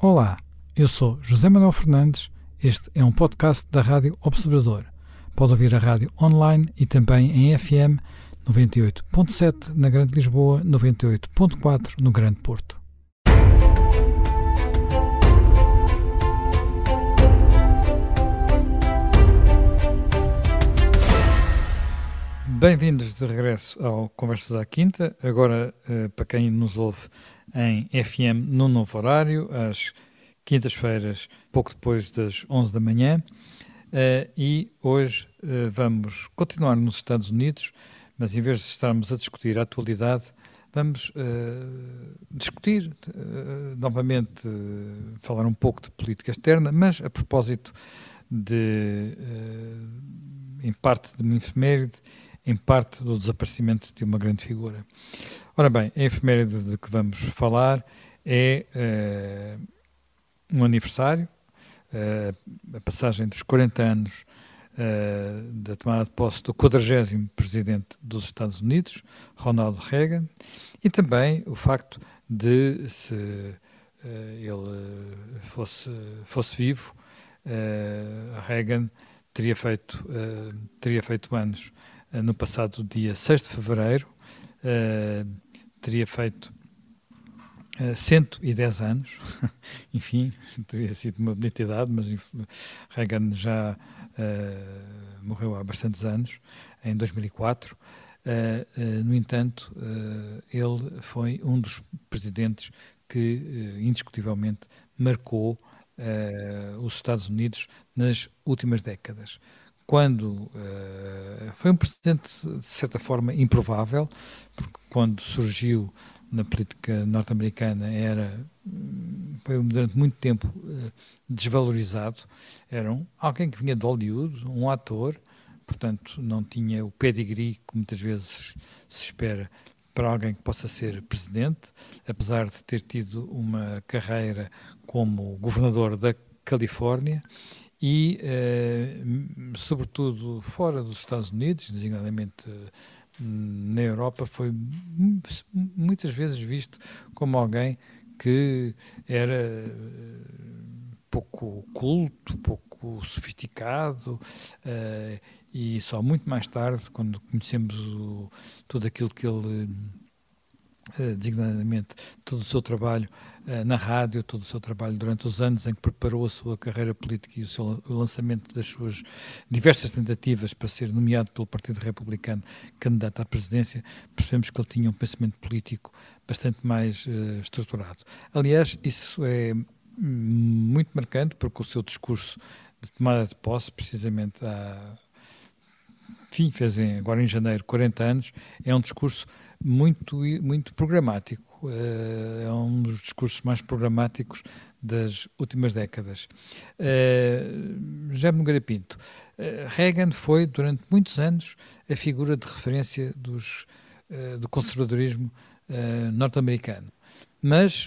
Olá, eu sou José Manuel Fernandes. Este é um podcast da Rádio Observador. Pode ouvir a rádio online e também em FM 98.7 na Grande Lisboa, 98.4 no Grande Porto. Bem-vindos de regresso ao Conversas à Quinta, agora para quem nos ouve em FM no novo horário, às quintas-feiras, pouco depois das 11 da manhã, e hoje vamos continuar nos Estados Unidos, mas em vez de estarmos a discutir a atualidade, vamos discutir novamente, falar um pouco de política externa, mas a propósito de, em parte de uma efeméride, em parte do desaparecimento de uma grande figura. Ora bem, a efeméride de que vamos falar é um aniversário, a passagem dos 40 anos da tomada de posse do 40º Presidente dos Estados Unidos, Ronald Reagan, e também o facto de, se ele fosse vivo, Reagan teria feito anos no passado dia 6 de fevereiro, teria feito 110 anos, enfim, teria sido uma bonita idade, mas Reagan já morreu há bastantes anos, em 2004. No entanto, ele foi um dos presidentes que indiscutivelmente marcou os Estados Unidos nas últimas décadas. Quando foi um presidente, de certa forma, improvável, porque quando surgiu na política norte-americana foi durante muito tempo desvalorizado. Era alguém que vinha de Hollywood, um ator, portanto não tinha o pedigree que muitas vezes se espera para alguém que possa ser presidente, apesar de ter tido uma carreira como governador da Califórnia e, sobretudo, fora dos Estados Unidos, designadamente na Europa, foi muitas vezes visto como alguém que era pouco culto, pouco sofisticado, e só muito mais tarde, quando conhecemos tudo aquilo que ele, designadamente, todo o seu trabalho na rádio, todo o seu trabalho durante os anos em que preparou a sua carreira política e o lançamento das suas diversas tentativas para ser nomeado pelo Partido Republicano candidato à presidência, percebemos que ele tinha um pensamento político bastante mais estruturado. Aliás, isso é muito marcante, porque o seu discurso de tomada de posse, precisamente fez agora em janeiro 40 anos, é um discurso muito programático, é um dos discursos mais programáticos das últimas décadas. José Nogueira Pinto, Reagan foi durante muitos anos a figura de referência do conservadorismo norte-americano, mas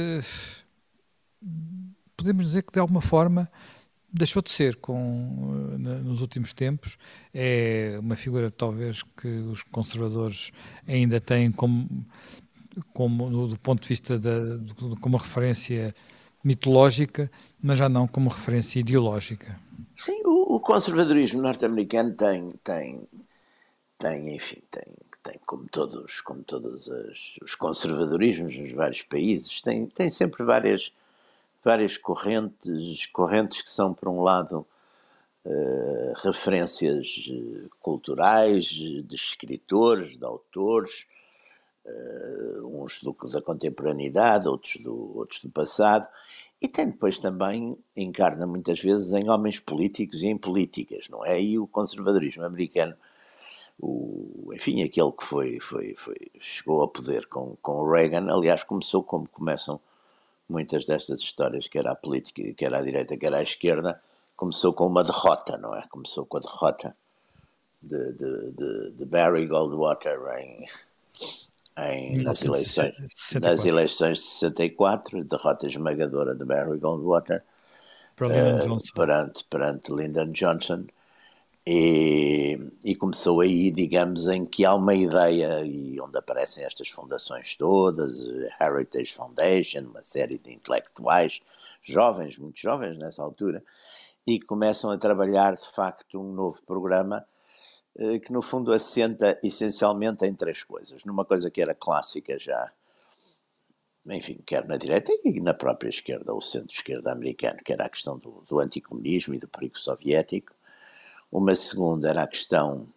podemos dizer que de alguma forma deixou de ser nos últimos tempos. É uma figura talvez que os conservadores ainda têm como do ponto de vista como referência mitológica, mas já não como referência ideológica. Sim, o conservadorismo norte-americano tem como todos os conservadorismos nos vários países, tem sempre várias correntes que são, por um lado, referências culturais, de escritores, de autores, uns da contemporaneidade, outros do passado, e tem depois também, encarna muitas vezes em homens políticos e em políticas, não é? E o conservadorismo americano, enfim, aquele que chegou ao poder com o Reagan, aliás, começou como começam muitas destas histórias, quer à política, quer à direita, quer à esquerda, começou com uma derrota, não é? Começou com a derrota de Barry Goldwater nas eleições de 64, derrota esmagadora de Barry Goldwater perante Lyndon Johnson, E começou aí, digamos, em que há uma ideia, e onde aparecem estas fundações todas, Heritage Foundation, uma série de intelectuais, jovens, muito jovens nessa altura, e começam a trabalhar, de facto, um novo programa que, no fundo, assenta essencialmente em três coisas. Numa coisa que era clássica já, enfim, quer na direita e na própria esquerda, ou centro-esquerda americano, que era a questão do anticomunismo e do perigo soviético. Uma segunda era a questão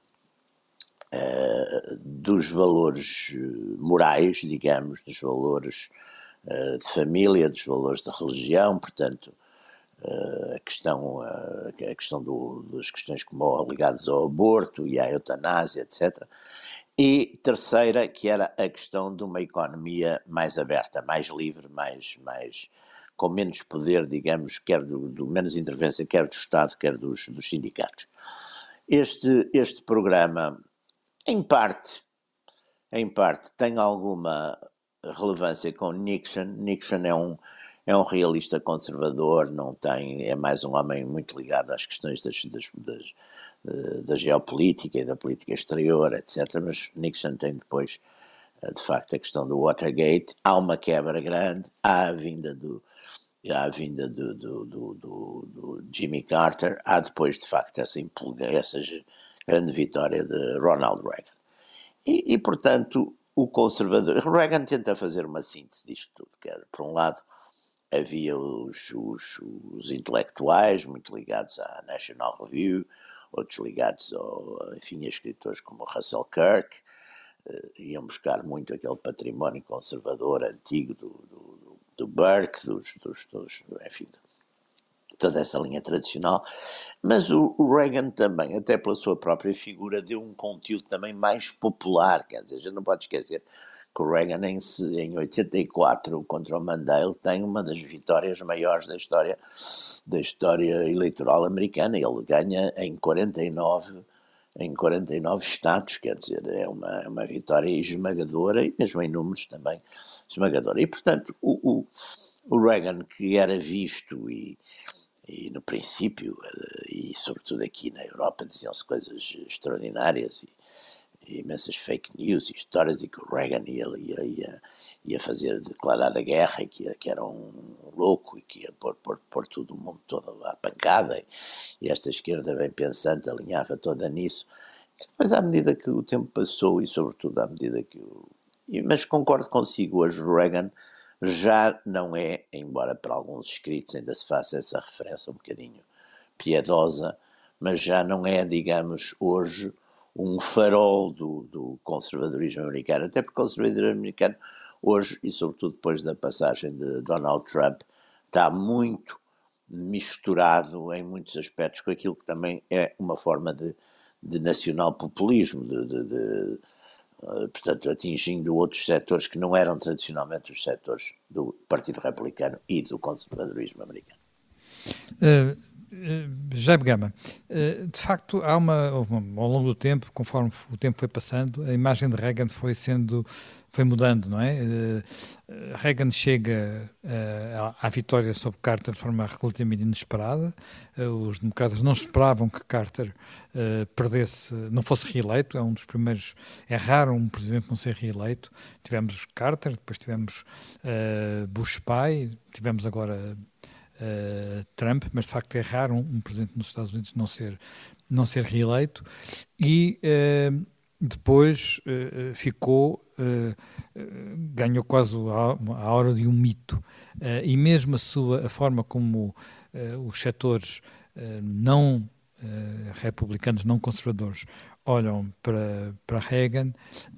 dos valores morais, digamos, dos valores de família, dos valores da religião, portanto, a questão das questões como ligadas ao aborto e à eutanásia, etc. E terceira, que era a questão de uma economia mais aberta, mais livre, mais com menos poder, digamos, quer do menos intervenção, quer do Estado, quer dos sindicatos. Este programa, em parte, tem alguma relevância com Nixon. Nixon é um realista conservador, não tem, é mais um homem muito ligado às questões da geopolítica e da política exterior, etc. Mas Nixon tem depois, de facto, a questão do Watergate. Há uma quebra grande, há a vinda do Jimmy Carter, há depois, de facto, essa grande vitória de Ronald Reagan. E portanto, o conservador... Reagan tenta fazer uma síntese disto tudo. Que era, por um lado, havia os intelectuais muito ligados à National Review, outros ligados enfim, a escritores como Russell Kirk, iam buscar muito aquele património conservador antigo do Burke, enfim, toda essa linha tradicional, mas o Reagan também, até pela sua própria figura, deu um conteúdo também mais popular, quer dizer, a gente não pode esquecer que o Reagan em 84 contra o Mandela tem uma das vitórias maiores da história eleitoral americana. Ele ganha em 49 estados, quer dizer, é uma vitória esmagadora e mesmo em números também esmagadora. E portanto o Reagan, que era visto e no princípio, e sobretudo aqui na Europa, diziam-se coisas extraordinárias e imensas fake news e histórias, e que o Reagan ia declarar a guerra, e que era um louco e que ia pôr todo o mundo todo à pancada, e esta esquerda bem pensante alinhava toda nisso. Mas à medida que o tempo passou e sobretudo à medida que mas concordo consigo, hoje o Reagan já não é, embora para alguns escritos ainda se faça essa referência um bocadinho piedosa, mas já não é, digamos, hoje um farol do conservadorismo americano, até porque o conservadorismo americano hoje, e sobretudo depois da passagem de Donald Trump, está muito misturado em muitos aspectos com aquilo que também é uma forma de nacional-populismo, portanto, atingindo outros setores que não eram tradicionalmente os setores do Partido Republicano e do conservadorismo americano. Jaime Gama, de facto, ao longo do tempo, conforme o tempo foi passando, a imagem de Reagan foi mudando, não é? Reagan chega à vitória sobre Carter de forma relativamente inesperada. Os democratas não esperavam que Carter não fosse reeleito. É um dos primeiros. É raro um presidente não ser reeleito. Tivemos Carter, depois tivemos Bush pai, tivemos agora Trump, mas de facto é raro um presidente nos Estados Unidos não ser reeleito, e depois ganhou quase a hora de um mito, e mesmo a forma como os setores não republicanos, não conservadores, olham para Reagan,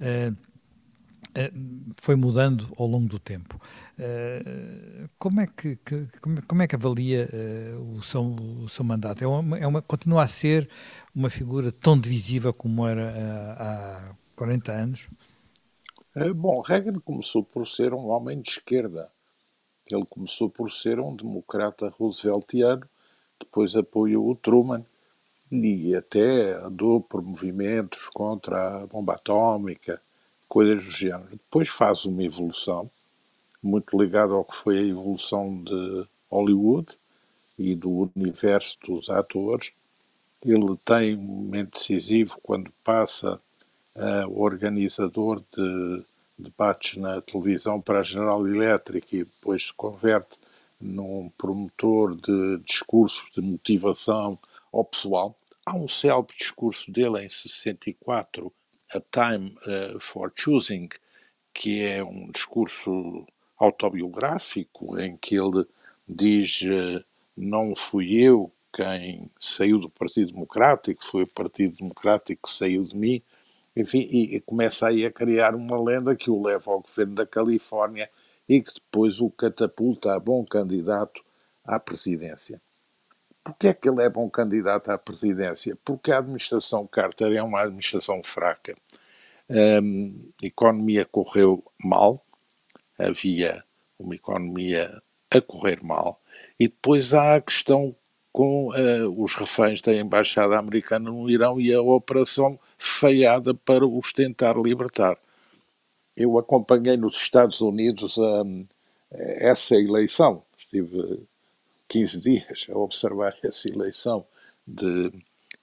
foi mudando ao longo do tempo. Como é que avalia o seu mandato? Continua a ser uma figura tão divisiva como era há 40 anos? Bom, Reagan começou por ser um homem de esquerda. Ele começou por ser um democrata rooseveltiano, depois apoiou o Truman e até andou por movimentos contra a bomba atómica, coisas do género. Depois faz uma evolução, muito ligada ao que foi a evolução de Hollywood e do universo dos atores, Ele tem um momento decisivo quando passa o organizador de debates na televisão para a General Electric e depois se converte num promotor de discursos de motivação ao pessoal. Há um célebre discurso dele em 64, A Time for Choosing, que é um discurso autobiográfico em que ele diz não fui eu quem saiu do Partido Democrático, foi o Partido Democrático que saiu de mim, enfim, e começa aí a criar uma lenda que o leva ao governo da Califórnia e que depois o catapulta a bom candidato à presidência. Porquê é que ele é bom candidato à presidência? Porque a administração Carter é uma administração fraca. A economia correu mal, havia uma economia a correr mal, e depois há a questão com os reféns da Embaixada Americana no Irão e a operação falhada para os tentar libertar. Eu acompanhei nos Estados Unidos essa eleição, estive 15 dias a observar essa eleição de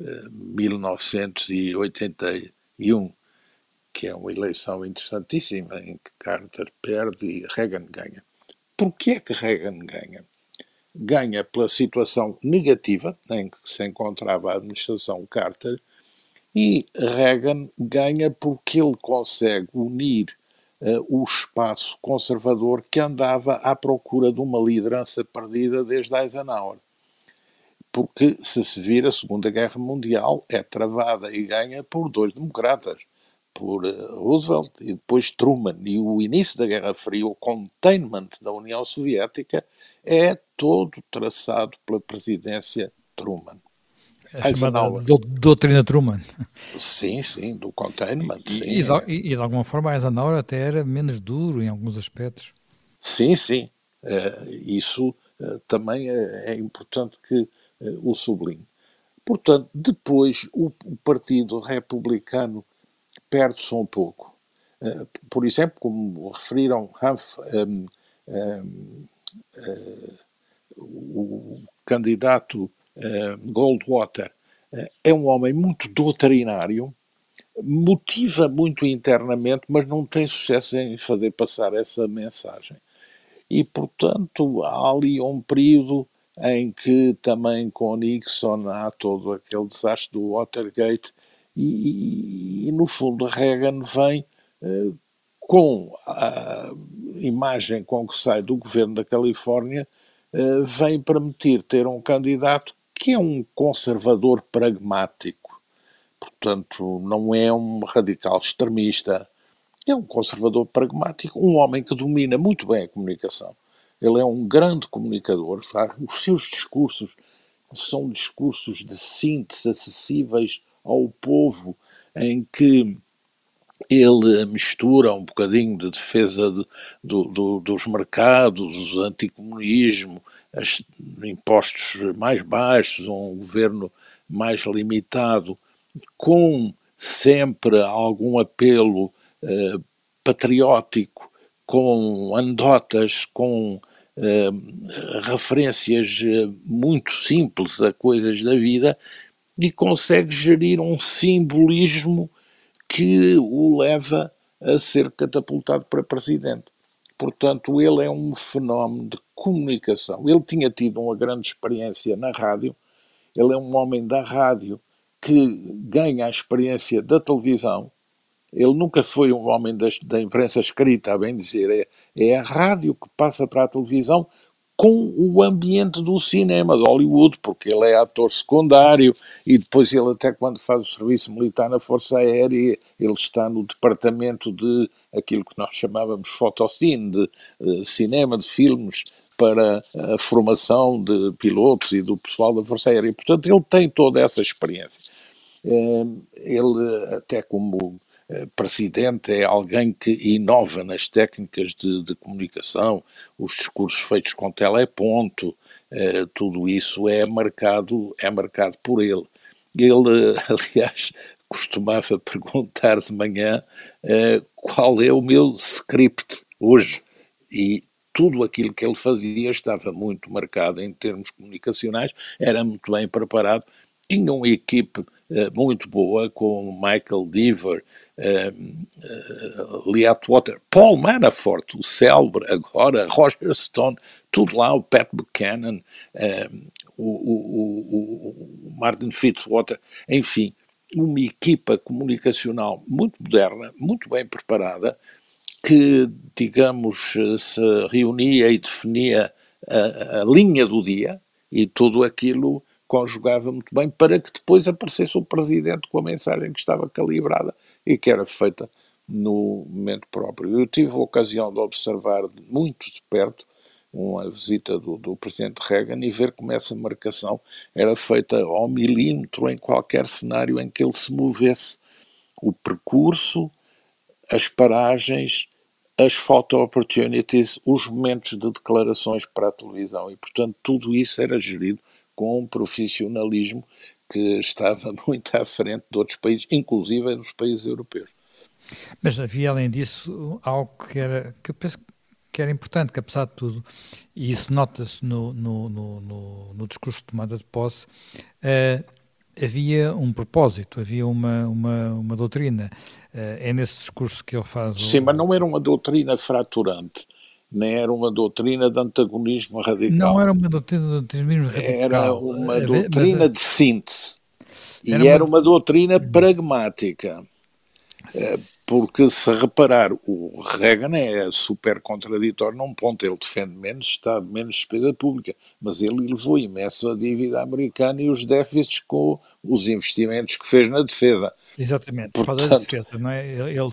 1981, que é uma eleição interessantíssima, em que Carter perde e Reagan ganha. Porquê é que Reagan ganha? Ganha pela situação negativa em que se encontrava a administração Carter e Reagan ganha porque ele consegue unir o espaço conservador que andava à procura de uma liderança perdida desde Eisenhower. Porque, se vir, a Segunda Guerra Mundial é travada e ganha por dois democratas, por Roosevelt e depois Truman. E o início da Guerra Fria, o containment da União Soviética, é todo traçado pela presidência Truman. A chamada doutrina Truman. Sim, sim, do containment. E de alguma forma Eisenhower até era menos duro em alguns aspectos. Sim, sim. Isso também é importante que o sublinhe. Portanto, depois o Partido Republicano perde-se um pouco. Por exemplo, como referiram, o candidato Goldwater é um homem muito doutrinário, motiva muito internamente, mas não tem sucesso em fazer passar essa mensagem. E, portanto, há ali um período em que também com Nixon há todo aquele desastre do Watergate e no fundo, Reagan vem com a imagem com que sai do governo da Califórnia, vem permitir ter um candidato que é um conservador pragmático. Portanto, não é um radical extremista, é um conservador pragmático, um homem que domina muito bem a comunicação. Ele é um grande comunicador. Os seus discursos são discursos de síntese acessíveis ao povo, em que ele mistura um bocadinho de defesa dos mercados, anticomunismo, impostos mais baixos, um governo mais limitado, com sempre algum apelo patriótico, com anedotas, com referências muito simples a coisas da vida, e consegue gerir um simbolismo que o leva a ser catapultado para presidente. Portanto, ele é um fenómeno de comunicação. Ele tinha tido uma grande experiência na rádio, ele é um homem da rádio que ganha a experiência da televisão. Ele nunca foi um homem da imprensa escrita, a bem dizer. É a rádio que passa para a televisão com o ambiente do cinema, de Hollywood, porque ele é ator secundário e depois ele até quando faz o serviço militar na Força Aérea, ele está no departamento de aquilo que nós chamávamos fotocine, de cinema, de filmes, para a formação de pilotos e do pessoal da Força Aérea. Portanto, ele tem toda essa experiência. Ele, até como presidente, é alguém que inova nas técnicas de comunicação, os discursos feitos com teleponto, tudo isso é marcado por ele. Ele, aliás, costumava perguntar de manhã qual é o meu script hoje, e tudo aquilo que ele fazia estava muito marcado em termos comunicacionais, era muito bem preparado, tinha uma equipe muito boa, com Michael Deaver, Lee Atwater, Paul Manafort, o célebre agora, Roger Stone, tudo lá, o Pat Buchanan, o Martin Fitzwater, enfim, uma equipa comunicacional muito moderna, muito bem preparada, que, digamos, se reunia e definia a linha do dia e tudo aquilo conjugava muito bem para que depois aparecesse o presidente com a mensagem que estava calibrada e que era feita no momento próprio. Eu tive a ocasião de observar muito de perto uma visita do presidente Reagan e ver como essa marcação era feita ao milímetro em qualquer cenário em que ele se movesse. O percurso, as paragens, as photo opportunities, os momentos de declarações para a televisão e, portanto, tudo isso era gerido com um profissionalismo que estava muito à frente de outros países, inclusive dos países europeus. Mas havia, além disso, algo que eu penso que era importante, que apesar de tudo, e isso nota-se no discurso de tomada de posse, havia um propósito, havia uma doutrina. É nesse discurso que ele faz... Sim, mas não era uma doutrina fraturante, nem era uma doutrina de antagonismo radical. Não era uma doutrina de antagonismo radical. Era uma doutrina de síntese. E era uma doutrina pragmática. Porque, se reparar, o Reagan é super contraditório num ponto. Ele defende menos Estado, menos despesa pública, mas ele elevou imenso a dívida americana e os déficits com os investimentos que fez na defesa. Exatamente, por causa da defesa, não é?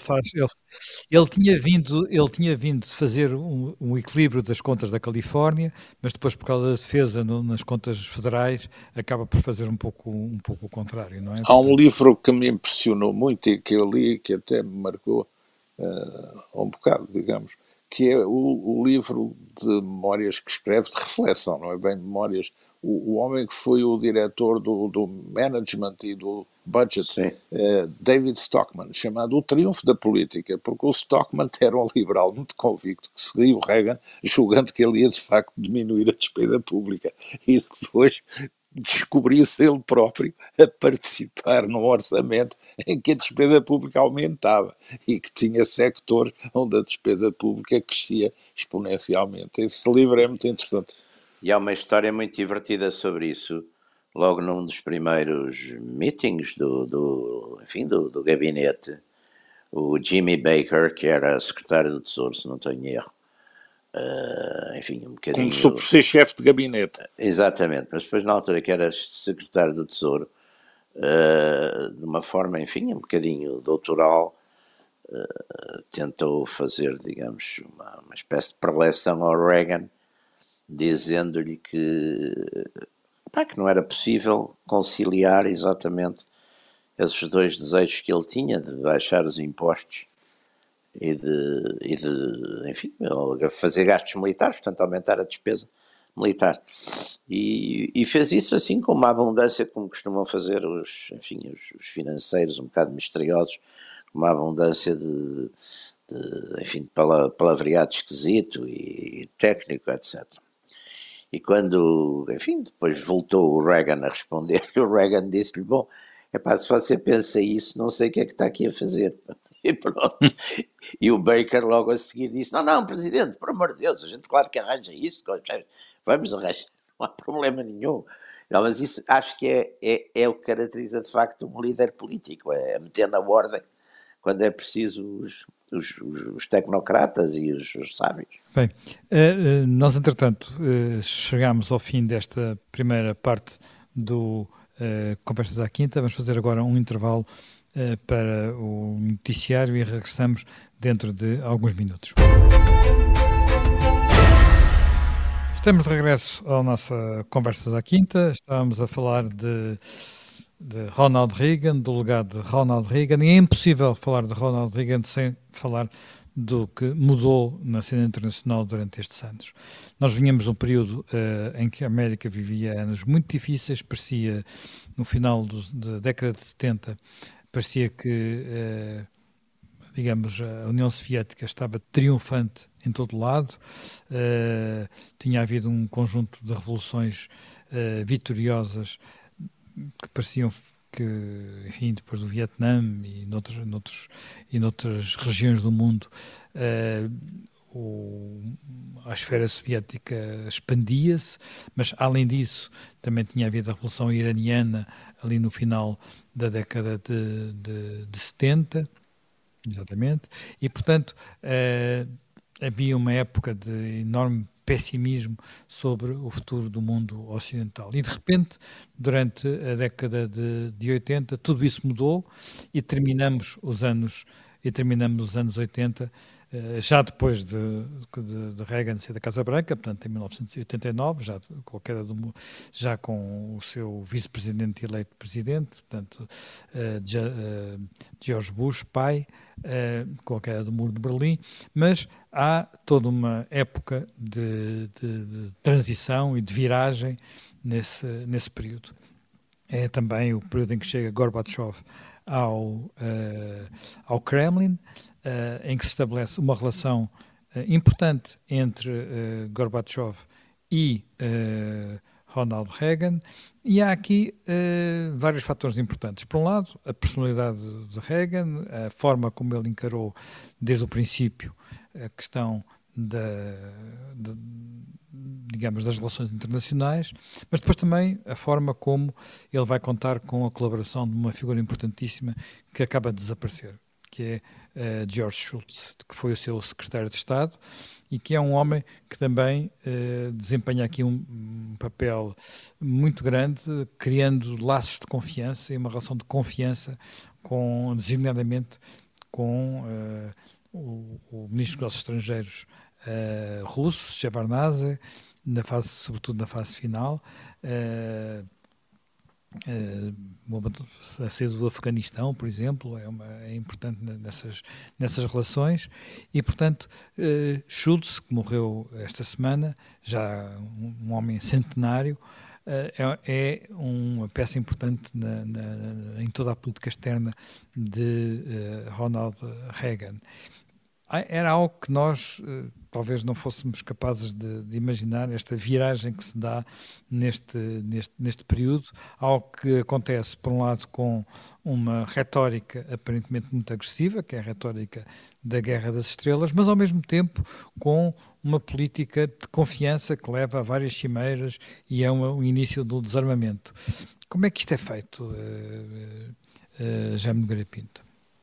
Ele tinha vindo de fazer um equilíbrio das contas da Califórnia, mas depois, por causa da defesa nas contas federais, acaba por fazer um pouco o contrário, não é? Há um livro que me impressionou muito e que eu li, que até me marcou um bocado, digamos, que é o livro de memórias que escreve, de reflexão, não é bem memórias. O homem que foi o diretor do management e do budget, David Stockman, chamado O Triunfo da Política, porque o Stockman era um liberal muito convicto que seguia o Reagan, julgando que ele ia de facto diminuir a despesa pública, e depois descobriu-se ele próprio a participar num orçamento em que a despesa pública aumentava e que tinha sectores onde a despesa pública crescia exponencialmente. Esse livro é muito interessante. E há uma história muito divertida sobre isso, logo num dos primeiros meetings do gabinete. O Jimmy Baker, que era secretário do Tesouro, se não tenho erro, enfim, um bocadinho... Começou por ser chefe de gabinete. Exatamente, mas depois na altura que era secretário do Tesouro, de uma forma, enfim, um bocadinho doutoral, tentou fazer, digamos, uma espécie de preleção ao Reagan, dizendo-lhe que não era possível conciliar exatamente esses dois desejos que ele tinha, de baixar os impostos e de enfim, fazer gastos militares, portanto aumentar a despesa militar. E fez isso assim com uma abundância, como costumam fazer os financeiros um bocado misteriosos, com uma abundância de palavreado esquisito e técnico, etc. E quando, enfim, depois voltou o Reagan a responder, o Reagan disse-lhe, bom, se você pensa isso, não sei o que é que está aqui a fazer. E pronto. E o Baker logo a seguir disse, não, presidente, por amor de Deus, a gente claro que arranja isso, vamos arranjar, não há problema nenhum. Não, mas isso acho que é o que caracteriza de facto um líder político, é meter na ordem quando é preciso os tecnocratas e os sábios. Bem, nós entretanto chegámos ao fim desta primeira parte do Conversas à Quinta. Vamos fazer agora um intervalo para o noticiário e regressamos dentro de alguns minutos. Estamos de regresso à nossa Conversas à Quinta. Estávamos a falar de Ronald Reagan, do legado de Ronald Reagan, e é impossível falar de Ronald Reagan sem falar do que mudou na cena internacional durante estes anos. Nós vinhamos de um período em que a América vivia anos muito difíceis, parecia, no final da década de 70, parecia que, digamos, a União Soviética estava triunfante em todo lado, tinha havido um conjunto de revoluções vitoriosas que pareciam que, enfim, depois do Vietnã e noutras regiões do mundo, a esfera soviética expandia-se, mas além disso também tinha havido a Revolução Iraniana ali no final da década de 70, exatamente, e portanto havia uma época de enorme pessimismo sobre o futuro do mundo ocidental. E de repente, durante a década de 80, tudo isso mudou e terminamos os anos 80, já depois de Reagan sair da Casa Branca, portanto em 1989, já com o seu vice-presidente eleito presidente, portanto George Bush, pai, com a queda do Muro de Berlim, mas há toda uma época de transição e de viragem nesse período. É também o período em que chega Gorbachev ao Kremlin, em que se estabelece uma relação importante entre Gorbachev e Ronald Reagan, e há aqui vários fatores importantes. Por um lado, a personalidade de Reagan, a forma como ele encarou desde o princípio a questão digamos, das relações internacionais, mas depois também a forma como ele vai contar com a colaboração de uma figura importantíssima que acaba de desaparecer, que é George Shultz, que foi o seu secretário de Estado e que é um homem que também desempenha aqui um papel muito grande, criando laços de confiança e uma relação de confiança designadamente com o ministro dos Negócios Estrangeiros russo, Shevardnadze, sobretudo na fase final, a saída do Afeganistão, por exemplo, é importante nessas relações, e portanto Schultz, que morreu esta semana, já um homem centenário, é uma peça importante em toda a política externa de Ronald Reagan. Era algo que nós talvez não fôssemos capazes de imaginar, esta viragem que se dá neste período, algo que acontece, por um lado, com uma retórica aparentemente muito agressiva, que é a retórica da Guerra das Estrelas, mas ao mesmo tempo com uma política de confiança que leva a várias cimeiras e é o início do desarmamento. Como é que isto é feito, Jaime Nogueira Pinto?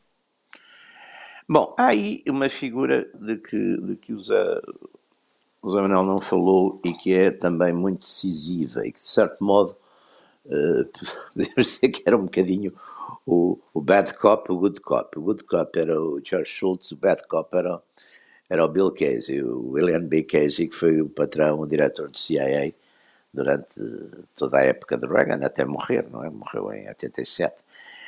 Bom, há aí uma figura de que o Zé Manuel não falou e que é também muito decisiva e que, de certo modo, podemos dizer que era um bocadinho o bad cop, o good cop. O good cop era o George Shultz, o bad cop era o Bill Casey, o William B. Casey, que foi o patrão, o diretor do CIA durante toda a época de Reagan, até morrer, não é? Morreu em 87.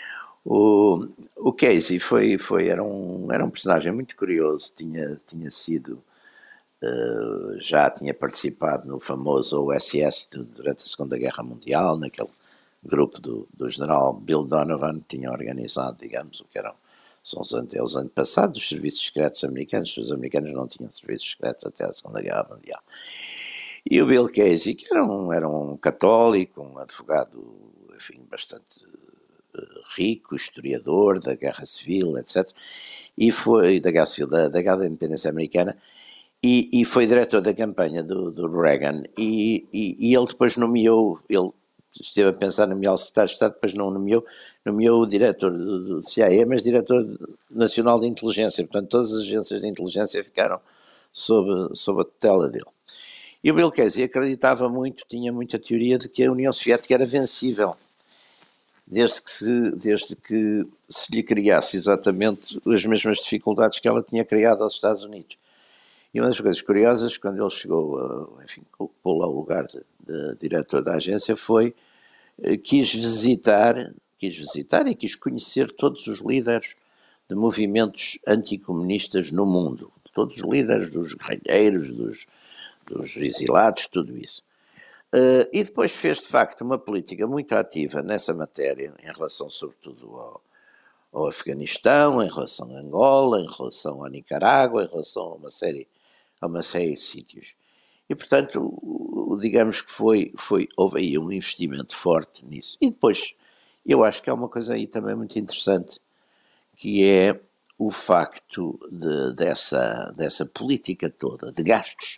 O Casey era um personagem muito curioso, tinha sido, já tinha participado no famoso OSS durante a Segunda Guerra Mundial, naquele grupo do general Bill Donovan, que tinha organizado, digamos, o que eram os antepassados dos serviços secretos americanos. Os americanos não tinham serviços secretos até a Segunda Guerra Mundial. E o Bill Casey, que era um católico, um advogado, enfim, bastante rico, historiador da Guerra Civil, etc. E foi da Guerra Civil, da Guerra da Independência Americana, e foi diretor da campanha do Reagan. E ele depois ele esteve a pensar no nomear o secretário de Estado, depois não nomeou o diretor do CIA, mas diretor nacional de inteligência. Portanto, todas as agências de inteligência ficaram sob a tutela dele. E o Bill Casey acreditava muito, tinha muita teoria de que a União Soviética era vencível, desde que se lhe criasse exatamente as mesmas dificuldades que ela tinha criado aos Estados Unidos. E uma das coisas curiosas, quando ele chegou, enfim, pô-lo ao lugar de diretor da agência, foi quis visitar e quis conhecer todos os líderes de movimentos anticomunistas no mundo, todos os líderes dos guerrilheiros, dos exilados, tudo isso. E depois fez, de facto, uma política muito ativa nessa matéria, em relação, sobretudo, ao Afeganistão, em relação a Angola, em relação à Nicarágua, em relação a uma série de sítios. E, portanto, digamos que houve aí um investimento forte nisso. E depois, eu acho que há uma coisa aí também muito interessante, que é o facto dessa política toda de gastos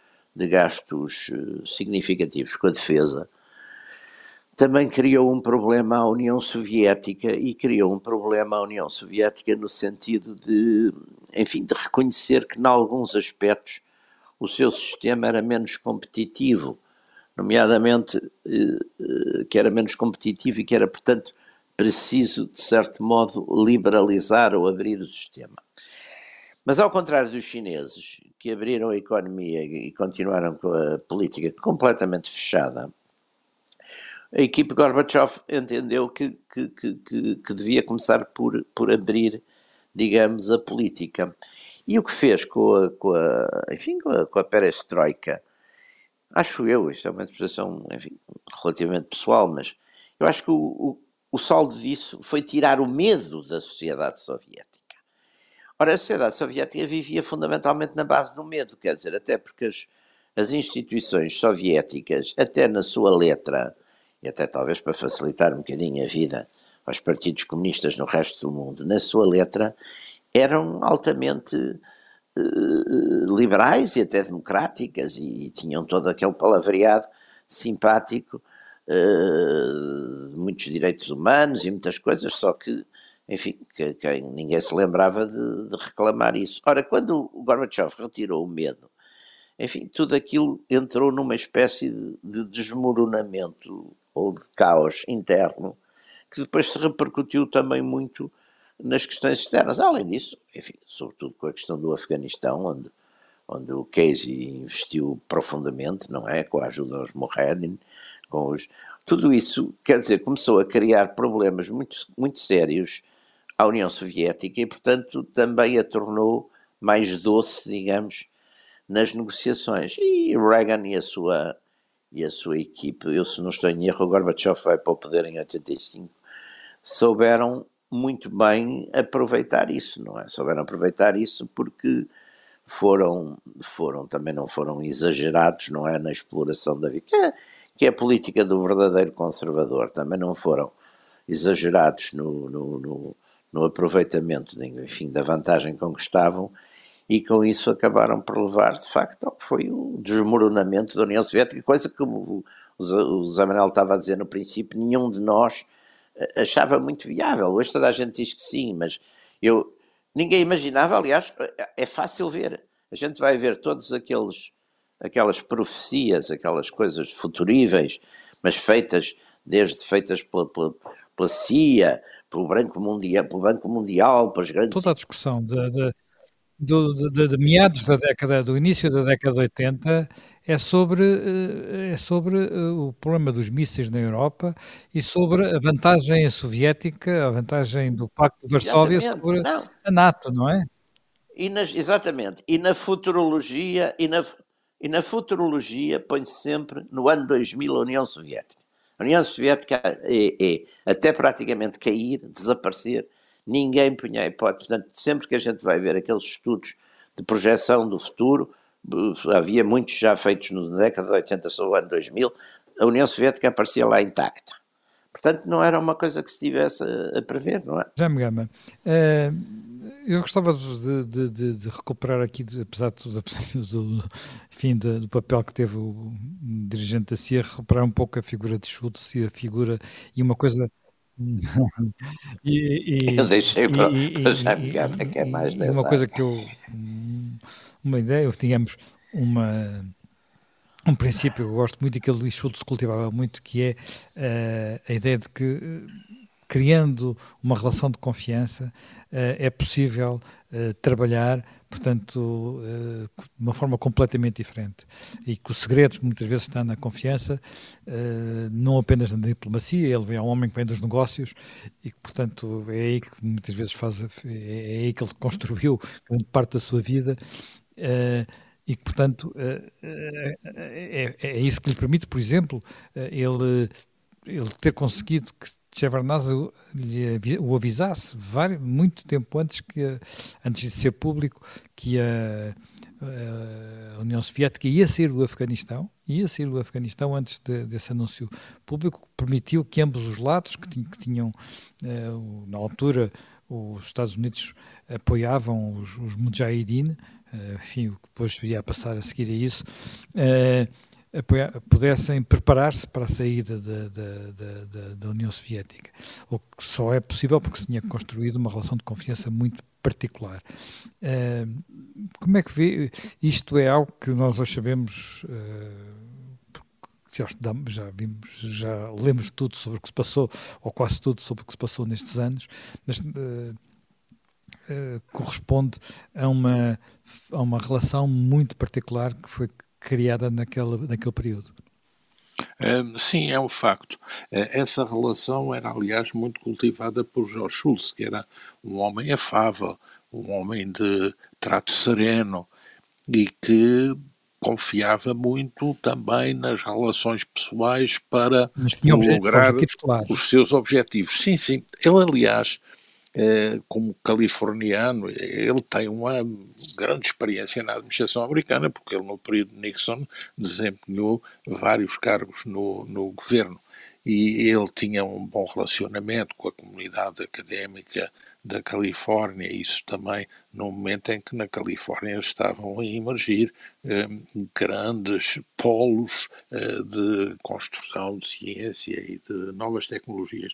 significativos com a defesa, também criou um problema à União Soviética, e criou um problema à União Soviética no sentido de reconhecer que, em alguns aspectos, o seu sistema era menos competitivo, nomeadamente que era menos competitivo e que era, portanto, preciso, de certo modo, liberalizar ou abrir o sistema. Mas, ao contrário dos chineses, que abriram a economia e continuaram com a política completamente fechada, a equipe Gorbachev entendeu que devia começar por abrir, digamos, a política. E o que fez com a perestroika, acho eu, isto é uma interpretação, relativamente pessoal, mas eu acho que o saldo disso foi tirar o medo da sociedade soviética. Ora, a sociedade soviética vivia fundamentalmente na base do medo, quer dizer, até porque as instituições soviéticas, até na sua letra, e até talvez para facilitar um bocadinho a vida aos partidos comunistas no resto do mundo, na sua letra, eram altamente liberais e até democráticas, e tinham todo aquele palavreado simpático, muitos direitos humanos e muitas coisas, só que, que ninguém se lembrava de reclamar isso. Ora, quando o Gorbachev retirou o medo, tudo aquilo entrou numa espécie de desmoronamento ou de caos interno, que depois se repercutiu também muito nas questões externas. Além disso, sobretudo com a questão do Afeganistão, onde o Casey investiu profundamente, não é? Com a ajuda aos Mujahedin, tudo isso, quer dizer, começou a criar problemas muito, muito sérios à União Soviética e, portanto, também a tornou mais doce, digamos, nas negociações. E Reagan e a sua equipe, eu se não estou em erro, o Gorbachev vai para o poder em 85, souberam muito bem aproveitar isso, não é? Souberam aproveitar isso porque também não foram exagerados, não é? Na exploração da vida, que é a política do verdadeiro conservador, também não foram exagerados no aproveitamento, da vantagem que conquistavam, e com isso acabaram por levar, de facto, ao que foi o desmoronamento da União Soviética, coisa que, como o Zé Manuel estava a dizer no princípio, nenhum de nós achava muito viável. Hoje toda a gente diz que sim, mas ninguém imaginava. Aliás, é fácil ver. A gente vai ver todas aquelas profecias, aquelas coisas futuríveis, mas feitas pela CIA, pelo Banco Mundial, pelos grandes... Toda a discussão de meados do início da década de 80 é sobre o problema dos mísseis na Europa e sobre a vantagem soviética, a vantagem do Pacto de Varsóvia sobre a NATO, não é? Exatamente. E na futurologia, põe-se sempre no ano 2000 a União Soviética. A União Soviética é até praticamente cair, desaparecer. Ninguém punha a hipótese. Portanto, sempre que a gente vai ver aqueles estudos de projeção do futuro, havia muitos já feitos na década de 80, sobre o ano 2000, a União Soviética aparecia lá intacta. Portanto, não era uma coisa que se tivesse a prever, não é? Jaime Gama, eu gostava de recuperar aqui, apesar do papel que teve o dirigente da CIA, recuperar um pouco a figura de Schultz e uma coisa... Eu deixei para Jaime Gama, que é mais dessa. Uma coisa que uma ideia, digamos, um princípio que eu gosto muito e que Luís Schultz cultivava muito, que é a ideia de que, criando uma relação de confiança, é possível trabalhar, portanto, de uma forma completamente diferente. E que o segredo muitas vezes está na confiança, não apenas na diplomacia. Ele é um homem que vem dos negócios e que, portanto, é aí que muitas vezes é aí que ele construiu grande parte da sua vida. E que, portanto, é isso que lhe permite, por exemplo, ele ter conseguido que Shevardnadze o avisasse muito tempo antes de ser público, que a União Soviética ia sair do Afeganistão antes desse anúncio público, que permitiu que ambos os lados, que tinham, na altura, os Estados Unidos apoiavam os Mujahideen, enfim, o que depois viria a passar a seguir a isso, pudessem preparar-se para a saída da União Soviética. O que só é possível porque se tinha construído uma relação de confiança muito particular. Como é que vê? Isto é algo que nós hoje sabemos, já estudamos, já vimos, já lemos tudo sobre o que se passou, ou quase tudo sobre o que se passou nestes anos, mas corresponde a uma relação muito particular que foi criada naquele período. Sim, é um facto. Essa relação era, aliás, muito cultivada por George Shultz, que era um homem afável, um homem de trato sereno e que confiava muito também nas relações pessoais para lograr os seus objetivos. Sim, sim. Ele, aliás, como californiano, ele tem uma grande experiência na administração americana, porque ele no período de Nixon desempenhou vários cargos no governo e ele tinha um bom relacionamento com a comunidade académica da Califórnia, isso também no momento em que na Califórnia estavam a emergir grandes polos de construção de ciência e de novas tecnologias.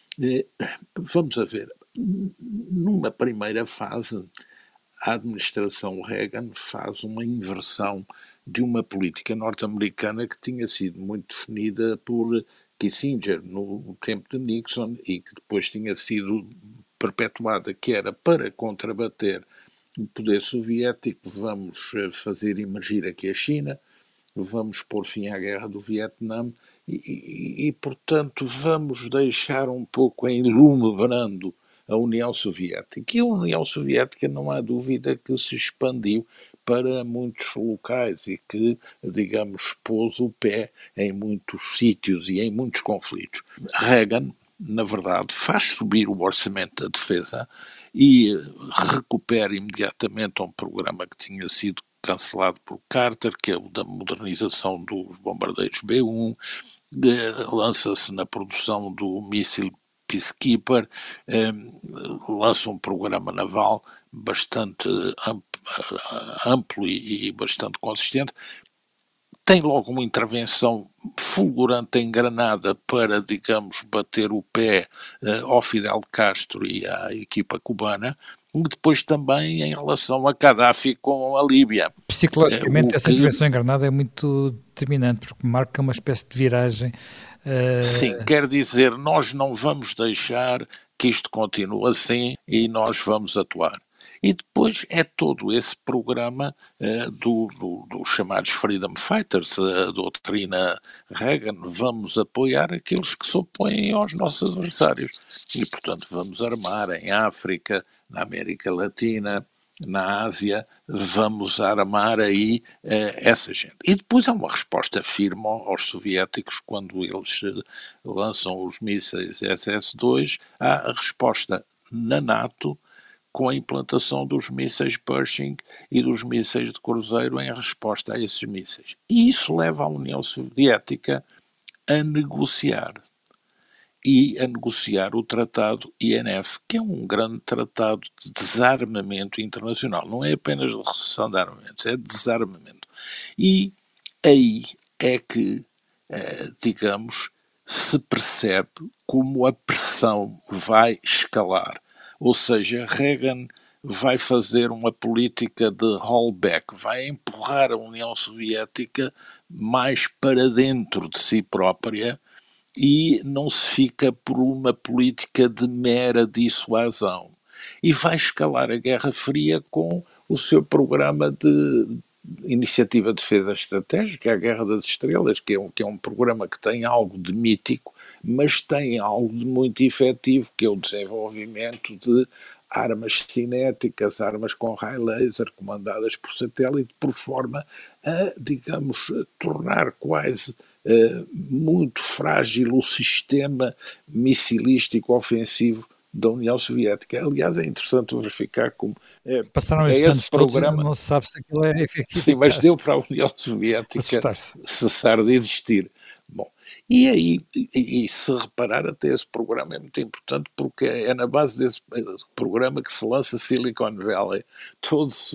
Vamos a ver, numa primeira fase, a administração Reagan faz uma inversão de uma política norte-americana que tinha sido muito definida por Kissinger no tempo de Nixon e que depois tinha sido perpetuada, que era para contrabater o poder soviético, vamos fazer emergir aqui a China, vamos pôr fim à guerra do Vietnã e, portanto, vamos deixar um pouco em lume brando a União Soviética. E a União Soviética, não há dúvida que se expandiu para muitos locais e que, digamos, pôs o pé em muitos sítios e em muitos conflitos. Reagan, na verdade, faz subir o orçamento da defesa e recupera imediatamente um programa que tinha sido cancelado por Carter, que é o da modernização dos bombardeiros B-1, lança-se na produção do míssil Peacekeeper, lança um programa naval bastante amplo e bastante consistente, tem logo uma intervenção fulgurante em Granada para, digamos, bater o pé ao Fidel Castro e à equipa cubana, e depois também em relação a Gaddafi com a Líbia. Psicologicamente, essa intervenção em Granada é muito determinante, porque marca uma espécie de viragem. Sim, quer dizer, nós não vamos deixar que isto continue assim e nós vamos atuar. E depois é todo esse programa dos chamados Freedom Fighters, a doutrina Reagan, vamos apoiar aqueles que se opõem aos nossos adversários. E, portanto, vamos armar em África, na América Latina, na Ásia, vamos armar aí essa gente. E depois há uma resposta firme aos soviéticos quando eles lançam os mísseis SS-2, há a resposta na NATO com a implantação dos mísseis Pershing e dos mísseis de cruzeiro em resposta a esses mísseis. E isso leva a União Soviética a negociar. E a negociar o Tratado INF, que é um grande tratado de desarmamento internacional. Não é apenas de redução de armamentos, é de desarmamento. E aí é que, digamos, se percebe como a pressão vai escalar. Ou seja, Reagan vai fazer uma política de rollback, vai empurrar a União Soviética mais para dentro de si própria e não se fica por uma política de mera dissuasão. E vai escalar a Guerra Fria com o seu programa de Iniciativa de Defesa Estratégica, a Guerra das Estrelas, que é um programa que tem algo de mítico, mas tem algo de muito efetivo, que é o desenvolvimento de armas cinéticas, armas com raio laser, comandadas por satélite, por forma a, digamos, tornar quase muito frágil o sistema missilístico ofensivo da União Soviética. Aliás, é interessante verificar como Passaram é estes esse anos todos e programa. não se sabe se aquilo é Sim, mas eficaz. deu para a União Soviética Assustar-se. cessar de existir. Bom, e aí, e se reparar, até esse programa é muito importante porque é na base desse programa que se lança Silicon Valley. Todas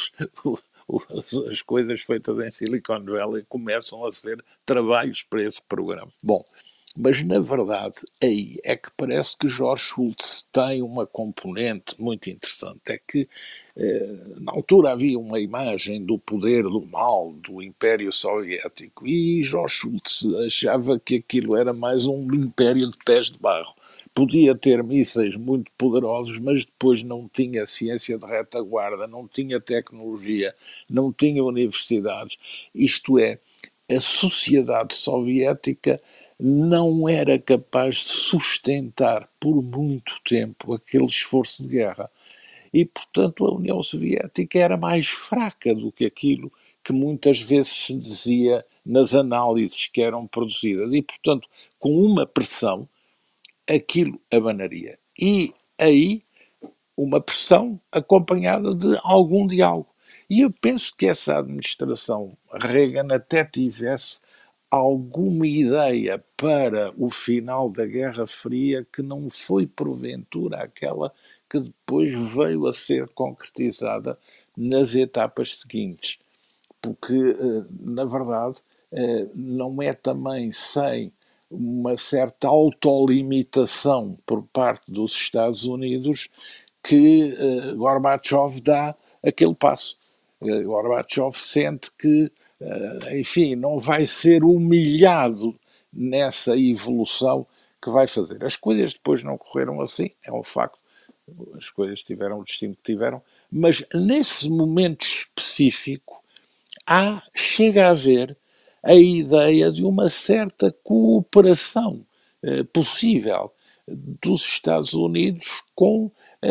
as coisas feitas em Silicon Valley começam a ser trabalhos para esse programa. Bom, mas na verdade aí é que parece que George Shultz tem uma componente muito interessante. É que na altura havia uma imagem do poder do mal do Império Soviético e George Shultz achava que aquilo era mais um império de pés de barro. Podia ter mísseis muito poderosos, mas depois não tinha ciência de retaguarda, não tinha tecnologia, não tinha universidades. Isto é, a sociedade soviética não era capaz de sustentar por muito tempo aquele esforço de guerra. E, portanto, a União Soviética era mais fraca do que aquilo que muitas vezes se dizia nas análises que eram produzidas. E, portanto, com uma pressão, aquilo abanaria. E aí, uma pressão acompanhada de algum diálogo. E eu penso que essa administração Reagan até tivesse alguma ideia para o final da Guerra Fria que não foi porventura aquela que depois veio a ser concretizada nas etapas seguintes. Porque, na verdade, não é também sem uma certa autolimitação por parte dos Estados Unidos que Gorbachev dá aquele passo. Gorbachev sente que, enfim, não vai ser humilhado nessa evolução que vai fazer. As coisas depois não correram assim, é um facto. As coisas tiveram o destino que tiveram, mas nesse momento específico chega a haver a ideia de uma certa cooperação possível dos Estados Unidos com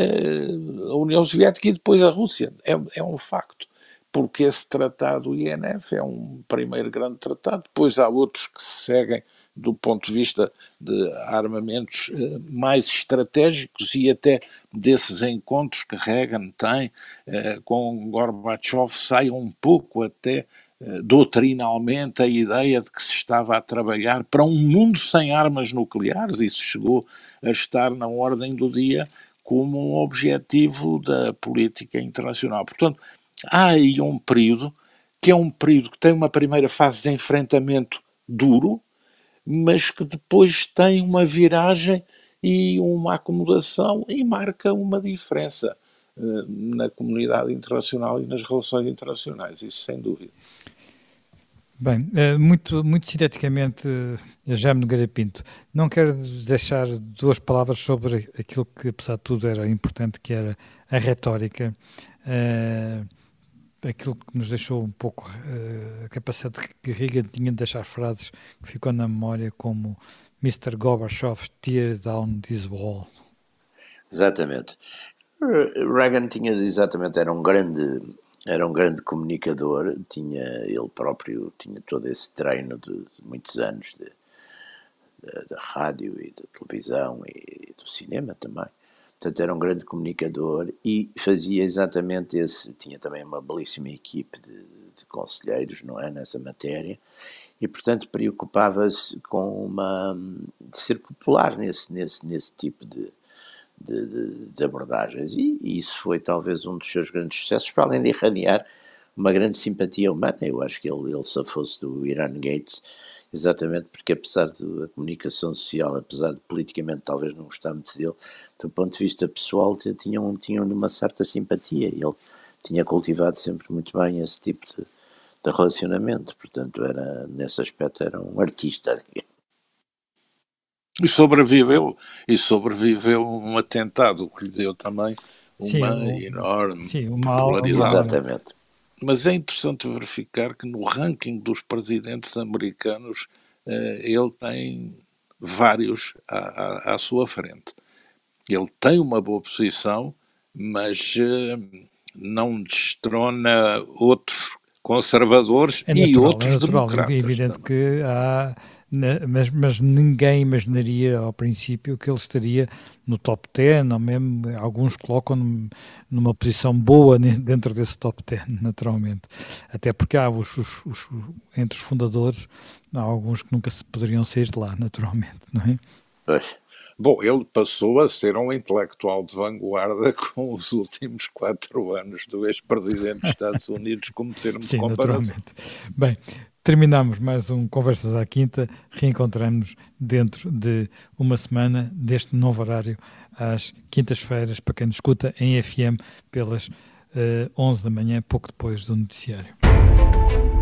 a União Soviética e depois a Rússia. É um facto. Porque esse tratado INF é um primeiro grande tratado, depois há outros que se seguem do ponto de vista de armamentos mais estratégicos e até desses encontros que Reagan tem com Gorbachev sai um pouco até doutrinalmente a ideia de que se estava a trabalhar para um mundo sem armas nucleares. Isso chegou a estar na ordem do dia como um objetivo da política internacional. Portanto, há aí um período que é um período que tem uma primeira fase de enfrentamento duro, mas que depois tem uma viragem e uma acomodação e marca uma diferença na comunidade internacional e nas relações internacionais, isso sem dúvida. Bem, muito sinteticamente, Jaime Nogueira Pinto, não quero deixar duas palavras sobre aquilo que, apesar de tudo, era importante, que era a retórica, aquilo que nos deixou um pouco a capacidade que Reagan tinha de deixar frases que ficou na memória, como Mr. Gorbachev, tear down this wall. Exatamente. Reagan era um grande comunicador, ele próprio tinha todo esse treino de muitos anos da rádio e da televisão e do cinema também. Portanto, era um grande comunicador e fazia exatamente tinha também uma belíssima equipe de conselheiros, não é, nessa matéria, e portanto preocupava-se de ser popular nesse tipo de abordagens, e isso foi talvez um dos seus grandes sucessos, para além de irradiar uma grande simpatia humana. Eu acho que ele safou-se do Iran Gates, exatamente porque, apesar da comunicação social, apesar de politicamente talvez não gostar muito dele, do ponto de vista pessoal tinham uma certa simpatia, e ele tinha cultivado sempre muito bem esse tipo de relacionamento, portanto nesse aspecto era um artista, digamos. E sobreviveu um atentado que lhe deu também uma enorme popularidade. Exatamente. Mas é interessante verificar que no ranking dos presidentes americanos ele tem vários à sua frente. Ele tem uma boa posição, mas não destrona outros conservadores e outros democratas. É evidente também. que há mas ninguém imaginaria ao princípio que ele estaria no top 10, ou mesmo alguns colocam numa posição boa dentro desse top 10, naturalmente. Até porque há entre os fundadores, há alguns que nunca se poderiam sair de lá, naturalmente, não é? Pois. Bom, ele passou a ser um intelectual de vanguarda com os últimos 4 anos do ex-presidente dos Estados Unidos como termo de comparação. Naturalmente. Bem, terminamos mais um Conversas à Quinta. Reencontramos dentro de uma semana deste novo horário, às quintas-feiras, para quem nos escuta em FM, pelas 11 da manhã, pouco depois do noticiário.